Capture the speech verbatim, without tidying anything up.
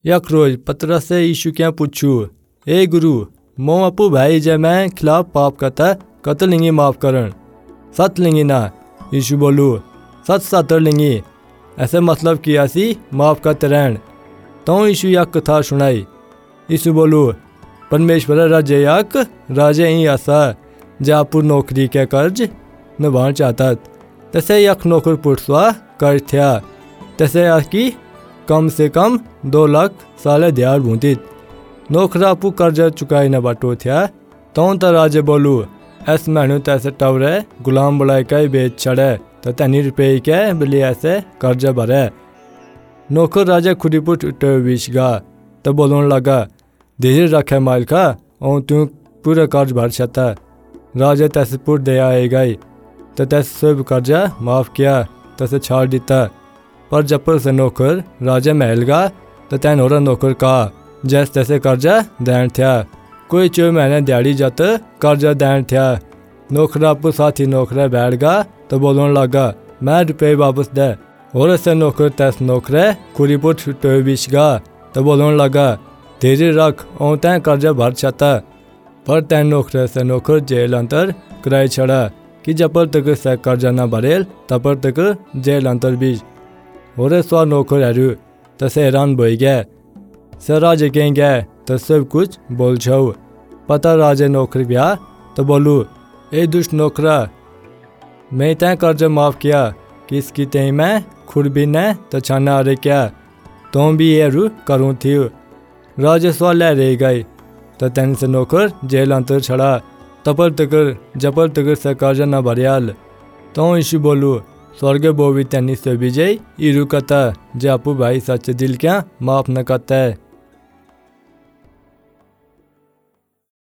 यक रोज पतरस से यीशु क्या पूछू, ए गुरु मोम अपू भाई जय मैं खिलाफ पाप करता कत लिंगी माफ करन सत लिंगी ना। यीशु बोलू सत सतर लिंगी ऐसे मतलब किया सी माफ करते रहन। तो यीशु यक कथा सुनाई। यीशु बोलू परमेश्वर राजे यक राजे ही आसा जापुर नौकरी के कर्ज निभाना चाहता। तैसे यक नौकर पुटसवा कर्ज था। तैसे की कम से कम दो लाख साले दिहाड़ भूतित नौकरा अपू कर्ज चुकाई न बाटो था। तो तो राजे बोलू ऐस मैनू तैसे टवरे गुलाम बुलाए के बेच छड़े तो तैनी रुपये के बिल्ली ऐसे कर्ज भरे। नौकर राजा खुदी पुट बीच गा तो बोलने लगा धीरे रखे मालिका और तू पूरा कर्ज भर सकता। राजा तैसे पुट दे आएगा तो तैसे सब कर्जा माफ़ किया तैसे छाड़ दिता। पर जब पर से नौकर राजा महल गा तो तैन और नौकर कहा जैसे तैसे कर्जा दैन था। कोई चो महीने दिहाड़ी जात कर्जा दैन था। नौकरा अपू साथी नौकरा बैठ गा तो बोलने लगा मैं रुपये वापस दे। और ऐसे नौकर तैस नौकरे खुरी पुट बीच गा तो बोलने लगा धीरे रख और तैं कर्जा भर सकता। पर तैन नौकरे से नौकर जेल अंतर कराई छड़ा कि जब तक से कर्जा न भरेल तब तक जेल अंतर बीच। और स्व नौकर हरू तो से हैरान बोई गए से राजे कहीं गए तो सब कुछ बोल छो। पता राजे नौकर ब्याह तो बोलू ए दुष्ट नौकरा मैं तैं कर्जा माफ़ किया किसकी तई मैं खुरबी ने तो छाना अरे क्या तो भी ये रू करूँ थी। राजे स्व ले रह गई तो तैन से नौकर जेल अंतर छड़ा तपर तकर जपर तकर से कर्जा न भरियाल। तो यीशु बोलू स्वर्ग बोवी तैनी से विजय इरू कता जे अपू भाई सच दिल क्या माफ न करता है।